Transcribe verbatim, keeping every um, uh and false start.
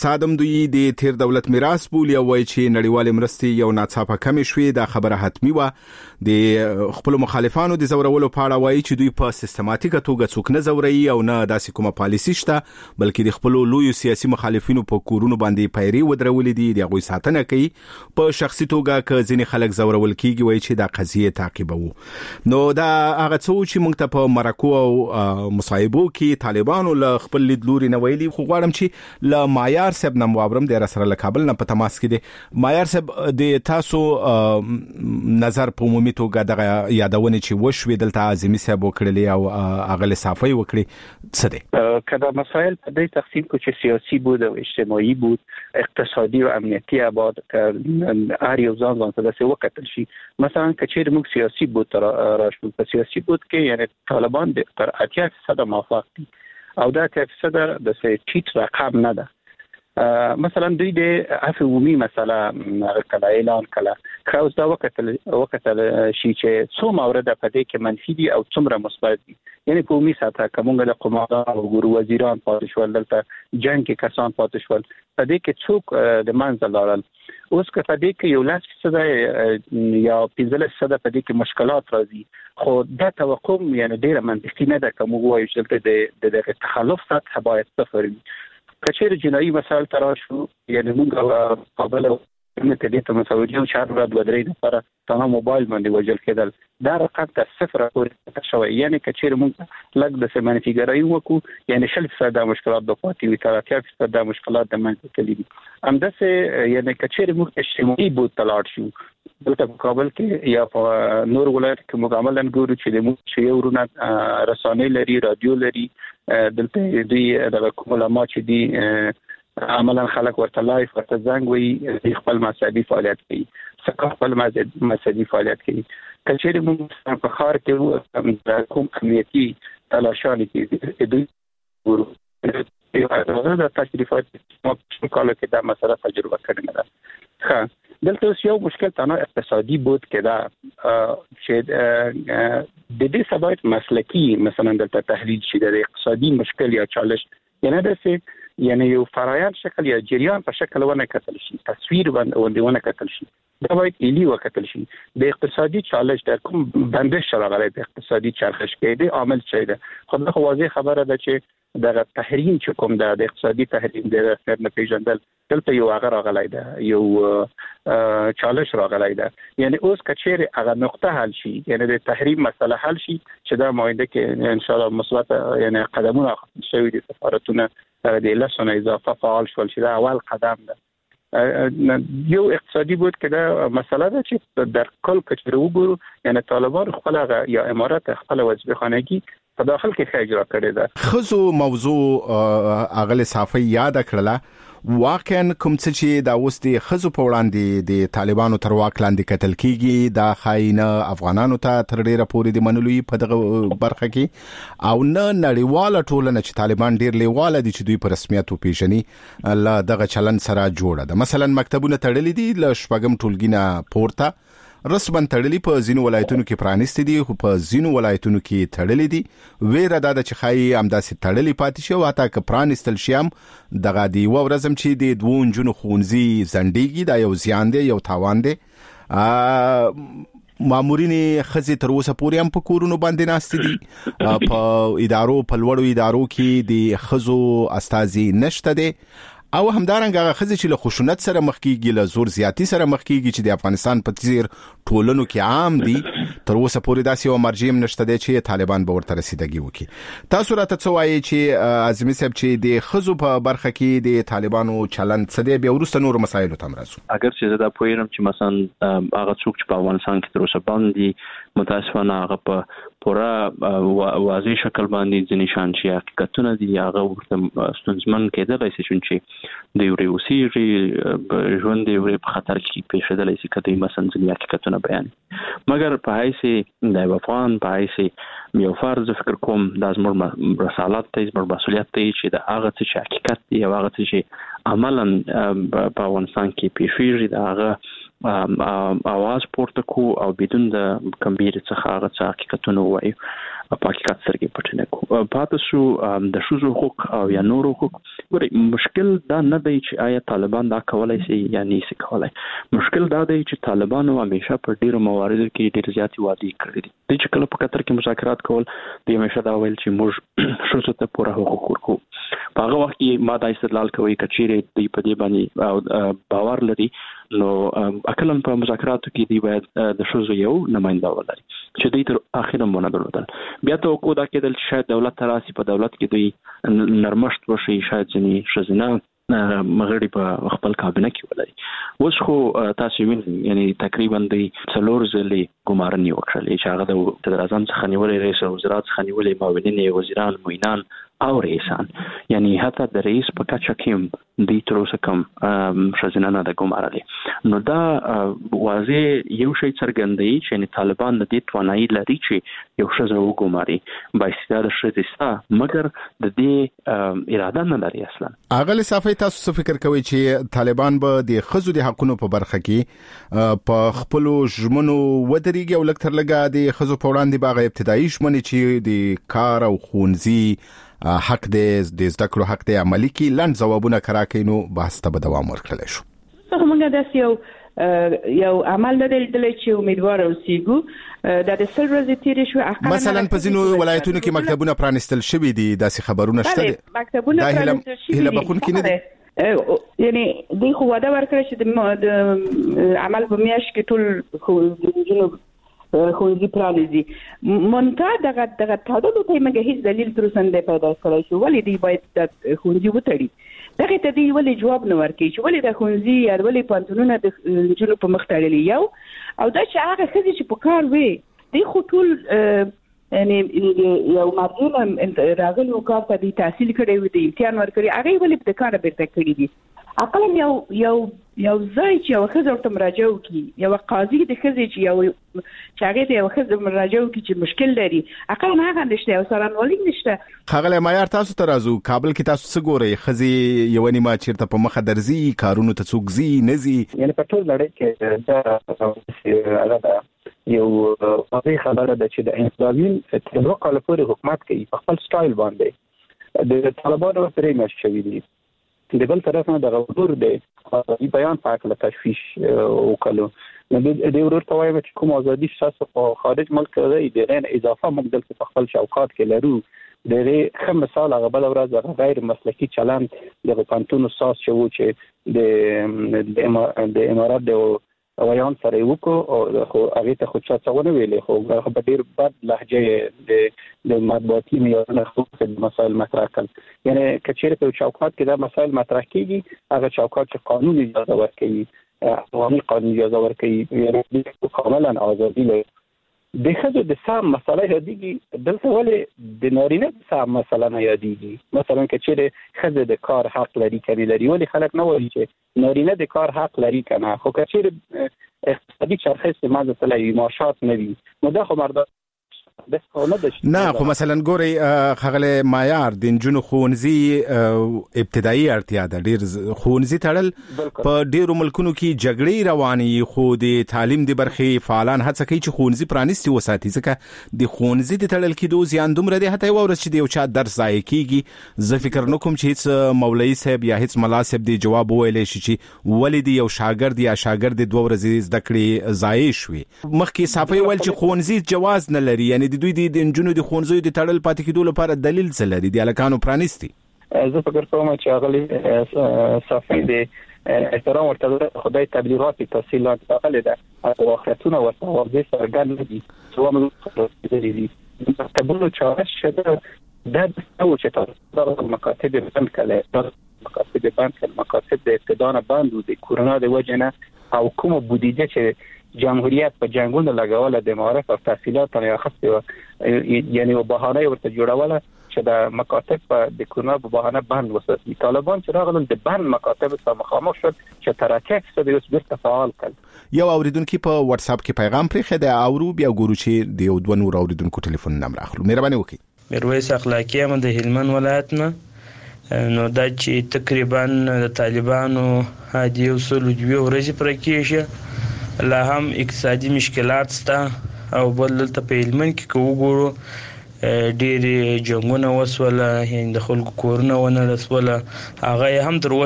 صادم دوی د تیر دولت میراث بولي او وایي چې نړیوال مرستې یو ناڅاپه کم شوې. دا خبره حتمی و. د خپل مخالفانو د زورولو په اړه وایي چې دوی په سیستماتیکه توګه څوک نه زوري او نه داسې کومه پالیسي شته، بلکې د خپل لوی سیاسي مخالفینو په کورونو باندې پیری ودرولې دي، د غوي ساتنه کوي. په شخصي توګه ک ځینې خلک زورول کیږي، وایي چې دا قضیه تعقیبوي. نو دا هغه څه چې موږ ته په مرکو او مصايبو کې طالبانو له خپل لیدلوري نه ویلي. خو غواړم چې له معیار صاحب نن واورم د سره له کابل نه په تماس کې دي. معیار صاحب د تاسو نظر په عمومي توګه د یادونه چې وشوي دلته اعظمي صاحب وکړلې او اغل صافي وکړي څه دي؟ کله مسائل په دې تقسیم کو چې سیاسي بود او اجتماعي بود، اقتصادي او امنیتي ابعاد هر یو ځان ځان ته څه وکړل شي. مثلا کچیر موږ سیاسي بود راشو په سیاسي بود کې یعنی طالبان د تر اتیا فیصد موافق دي او دا اتیا فیصد د څه ټیټ رقم نه ده. مثلا دوی د عفو عمومي مسله کله اعلان کله خاص دا وکتل وکتل شي چې څو مورد په دې کې منفي دي او څومره مثبت دي. یعنی په عمومي سطح کومه د قوماندان او ګورو وزیران پاتې شول، دلته جنگ کې کسان پاتې شول، په دې کې څوک د منځ لارل. اوس که په دې کې یو لاس څه یا پنځلس صده په دې کې مشکلات راځي، خو دا توقع یعنی ډیره منطقي نه ده. کوم وایي چې د د تخلف سطح باید صفر وي. کچیر جنایی مسائل تراشو یعنی موږ قابل نه کدي ته مسعودي او چار ورځې بدرې لپاره تمام موبایل باندې وجل کېدل، دا رقم ته صفر پورې شوی. یعنی کچیر موږ لګ د سیمانتي ګرای وکړو یعنی شل فیصد د مشکلات د پاتې وي، تر اتیا فیصد د مشکلات د منځ ته دي. همداسې یعنی کچیر موږ اجتماعي بود تلاړ شو دلته په کابل کې یا په نور ولایت کې موږ عملاً ګورو چې د موږ چې ورونه رسانې لري، رادیو لري، دلته دوی د علماء چې دي عملاً خلک ورته لایف ورته زنګ وي، خپل مذهبي فعالیت کوي، څنګه خپل مذهبي فعالیت کوي. کچېرې موږ په ښار کې کوم امنیتي تلاشانې کې دوی ګورو دا تشریفات په کالو کې دا مسله تجربه کړې ده. ښه دلته اوس یو مشکل تنها اقتصادي بود که دا چې د دې سبب مسلکی مثلا دلته تحلیل شي د اقتصادي مشکل یا چالش یعنی داسې یعنی یو فرایند شکل یا جریان په شکل ونه کتل شي، تصویر باندې ونه کتل شي، دا باید ایلی وکتل شي. د اقتصادي چالش در کوم بندش راغلی د اقتصادي چرخش کې دی عامل څه دی؟ خو دا واضح خبره ده چې دغه تحریم چې کوم ده د اقتصادي تحریم د خیر نه پیژندل دلته یو هغه راغلی ده، یو چالش راغلی ده. یعنی اوس کچېرې هغه نقطه حل شي یعنی د تحریم مسله حل شي چې دا ماینده کې ان شاء الله مثبت یعنی قدمونه شوي دي، سفارتونه د لسونه اضافه فعال شول چې دا اول قدم ده. یو اقتصادي بود که دا مسئله ده چې در کل کچېرې وګورو یعنی طالبان خپل یا امارات خپل وظیفه خانگی په داخل کې ښه اجرا کړې ده. خزو موضوع اغل صافي یاد کړله واقعا کوم څه چې دا اوس د خزو په وړاندې د طالبانو تر واک لاندې کتل کیږي دا خاينه افغانانو ته تر ډیره پورې د منلوي په دغه برخه کې او نه نړیواله ټولنه چې طالبان ډیر لیواله دي چې دوی په رسمیت وپیژني الله دغه چلن سره جوړه ده. مثلا مکتبونه تړلې دي ل شپږم ټولګینه پورته رسما تړلې په ځینو ولایتونو کې پرانیستي دي، خو په ځینو ولایتونو کې تړلې دي. ویره دا ده چې خایي همداسې تړلې پاتې شي او حتی که پرانیستل شي هم دغه د یوه ورځ هم چې د دوو نجونو ښوونځي ځنډېږي دا یو زیان دی، یو تاوان دی. مامورینې ښځې تر اوسه پورې هم په کورونو باندې ناستې دي، په ادارو په لوړو ادارو کې د ښځو استازي نشته دی او همدارنګه هغه ښځې چې له خشونت سره مخ کېږي، له زور زیاتي سره مخ کېږي چې د افغانستان په څیر ټولنو کې عام دي، تر اوسه پورې داسې یو مرجع هم نشته دی چې طالبان به ورته رسیدګي وکړي. تاسو راته څه وایئ چې اعظمي صاحب چې د ښځو په برخه کې د طالبانو چلند څه دی؟ بیا وروسته نورو مسایلو ته هم راځو. اگر چې زه دا پوهېږم چې مثلا هغه څوک چې په افغانستان کې تر اوسه بند دي متاسفانه هغه په پوره واضح شکل باندې ځینې شیان چې حقیقتونه دي هغه ورته ستونزمن کېدلی شي چې د یو اوسېږي ژوند د یو په خطر کې پېښېدلی شي که دوی مثلا ځینې حقیقتونه بیان. مګر په حیث د افغان په حیث یو فرد زه فکر کوم دا زموږ رسالت دی، زموږ مسؤلیت دی چې د هغه څه چې حقیقت دی او هغه څه چې عملا په افغانستان کې پېښېږي د هغه اواز پورته کو او بدون د کمبیر څخه هغه څه حقیقتونه ووایو. په حقیقت سره پټ نه کو پاتې شو د شوزو حقوق او یا نور حقوق. ګورې مشکل دا نه دی چې آیا طالبان دا کولای شي یا نه شي کولای. مشکل دا دی چې طالبانو همیشه په ډیرو مواردو کې ډیر زیاتې وعدې کړې دي. د چې کله په قطر کې مذاکرات کول د همیشه دا ویل چې موږ شوزو ته پوره حقوق ورکو. په هغه وخت کې ما دا استدلال کوي چې چیرې دی په دې باندې باور لري نو اکلن په مذاکراتو کې دی باید د شوزو یو نماینده ولري چې دوی تر اخره مونږ درلودل. بیا ته کو دا کېدل چې شاید دولت تراسي په دولت کې دوی نرمشت وشي شاید ځنی شزنه مغربي په خپل کابینه کې ولري. اوس خو تاسو وینئ یعنی تقریبا د څلور ځلې ګمارنې وکړلې چې هغه د صدر اعظم څخه نیولې رئیس وزرا څخه نیولې معاونین وزیران معینان او رئیسان یعنی حتی د رئیس په کچه کې د تر اوسه کم شزنه نه د ګمارلې. نو دا واضح یو شی څرګندوي چې یعنی طالبان د دې توانایي لري چې یو شزه وګماري باستعداد شزستا مګر د دې اراده نه لري اصلا. اغل صافي تاسو څه فکر کوئ چې طالبان به د خزو د حقونو په برخه کې په خپل ژمنو ودرېږي او لکتر لګا د خزو په وړاندې باغ ابتدایي ژمنې چې د کار او خونځي حق دې د زده کړو حق دې عملی کې لاند ځوابونه کراکینو بحث ته به دوام ورکړل شو. موږ د یو یو عمل لرل چې امیدوار اوسېګو د د سل ورځې تیرې شو. مثلا په ځینو ولایتونو کې مکتبونه پرانستل شوي دي داسې خبرونه شته دي. مکتبونه پرانستل شوي دي. هله بخون کې نه دي یعنی د خو واده ورکړی چې د عمل په میاشت کې ټول خو خوندي پلانیزي مونږه دغه دغه تعداد ته موږ هیڅ دلیل تر اوسه نه پیدا کړی چې ولې دی باید د خوندي وتړي. دغه ته دی ولې جواب نه ورکړي چې ولې د خوندي یا ولې پانتونونه د جنو په مخ تړلي یو او دا چې هغه خزي چې په کار وي دی خو ټول یعنی یو مارجن راغلی وکړ په دې تحصیل کړي وي د امتحان ورکړي هغه ولې په کار بیرته کړی دي. اقل یو یو یو ځای چې یو خزر ته مراجعه وکړي یو قاضي د خزي چې یو چې هغه د یو خزر مراجعه وکړي چې مشکل لري اقل نه هغه نشته او سرانولي نشته. خغله معیار تاسو ته راځو کابل کې تاسو څه ګورئ خزي یو نیمه چیرته په مخه درځي کارونو ته څوک زی نزي یعنی په ټول نړۍ کې دا هغه یو واضح خبره ده چې د انسانین تر وقاله پورې حکومت کوي په خپل سټایل باندې د طالبانو سره مش شوی دي. د بل طرف نه د غوړ د بیان په اړه تشویش وکړو. نو د ورور ته وایم چې کوم ازادي شاسو په خارج ملک دی د غیر اضافه موږ دلته په خپل شوکات کې لرو د خم مثال هغه بل ورځ غیر مسلکی چلند د پانتونو ساس شو چې د د امارات د ویان سره وکړو او خو هغه ته خو چا څونه ویلې خو په ډیر بد لهجه د د مطبوعاتي معیارونو خصوصا مسائل مطرح کړل. یعنی کچېره په چوکاټ کې دا مسائل مطرح کیږي هغه چوکاټ چې قانون اجازه ورکوي عوامي قانون اجازه ورکوي یعنی کاملا ازادي لري. د خځو د سام مسله یادېږي دلته ولې د نارینه د سام مسله نه یادېږي. مثلا کچېره خځه د کار حق لري کړي لري ولې خلک نه وایي چې نارینه د کار حق لري کنه خو کچېره اقتصادي چرخه استعمال تلای معاشات نه وي نو دا خو مردا نه خو مثلا ګوري خغله معیار د جنو خونځي ابتدایي اړتیا ده ډیر خونځي تړل په ډیرو ملکونو کې جګړې رواني خو د تعلیم د برخې فعالان هڅه کوي چې خونځي پرانیستي وساتي ځکه د خونځي د تړل کې دوه زیان دومره دي هته ورس چې د یو چا درس ځای کیږي. زه فکر نکوم چې هیڅ مولوی صاحب یا هیڅ ملا صاحب دی جواب ویلې شي چې ولې دی یو شاګرد یا شاګرد دوه ورځې زده کړې ځای شوي. مخکې صافي ول چې خونځي جواز نه لري یعنی د دوی د انجونو د خونځو د تړل پاتې کېدو لپاره دلیل څه لري د الکانو پرانیستي. زه فکر کوم چې هغه صافي د احترام ورته خدای تبلیغات تحصیلات هغه ده او اخرتونه ورته واضح څرګند دي چې موږ د دې تبلیغ چارش شته د او چې تاسو د مکاتب بند کړل مکاتب بند کړل مکاتب د ابتداء بند د کورونا د وجنه او کوم بودیجه چې جمهوریت په جنگونو لګاوله د معارف او تحصیلات نه اخیسته یعنی په بهانه ورته جوړوله چې د مکاتب په د کورونا په بهانه بند وساتي. طالبان چې راغلل د بند مکاتب سره مخامخ شول چې ترکه څه د اوس بیرته فعال کړ. یو اوریدونکو په واتس اپ کې پیغام پرې خده اورو بیا ګورو چې د یو دوه نور اوریدونکو ټلیفون نمبر اخلو. مهرباني وکړئ. میرویس اخلاقی هم د هلمند ولایت نه نو دا چې تقریبا د طالبانو هدي اصول دوی ورځې پر کېشه لا هم اقتصادي مشکلات ستا او بل ته په هلمند کې وګورو ډېر جنگونه وسوله، د خلکو کورونه ونه رسوله، هغه هم تر